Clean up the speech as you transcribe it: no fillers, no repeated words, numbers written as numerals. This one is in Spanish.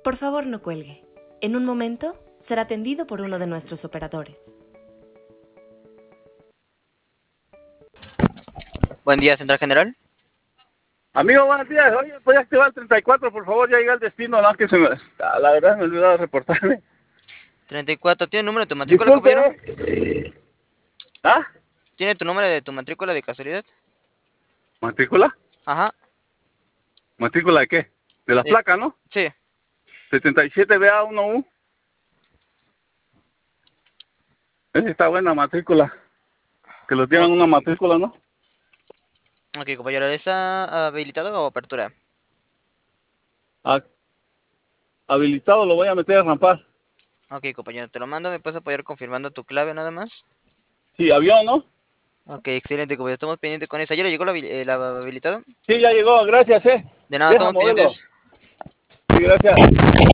Por favor, no cuelgue. En un momento será atendido por uno de nuestros operadores. Buen día, Central General. Amigo, buenos días. Oye, ¿puedes activar el 34, por favor? Ya llegué al destino, no, que la verdad me olvidó reportarme. 34, ¿tiene el número de tu matrícula, Disculpe. compañero? ¿Ah? ¿Tiene tu número de tu matrícula de casualidad? ¿Matrícula? Ajá. ¿Matrícula de qué? De la placa, ¿no? Sí. 77BA1U. Esa está buena matrícula. Que lo tienen una matrícula, ¿no? Ok, compañero, ¿está habilitado o apertura? Habilitado, lo voy a meter a rampar. Ok, compañero, te lo mando. ¿Me puedes apoyar confirmando tu clave nada más? Sí, avión, ¿no? Ok, excelente, compañero. Estamos pendientes con eso. ¿Ya le llegó el habilitado? Sí, ya llegó, gracias, De nada, Deja estamos moverlo. pendientes. Sí, gracias.